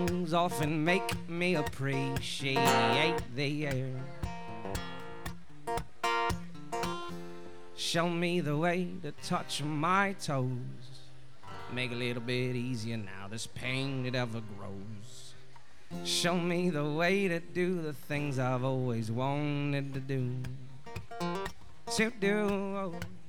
songs often make me appreciate the air. Show me the way to touch my toes. Make it a little bit easier now, this pain it ever grows. Show me the way to do the things I've always wanted to do. To do.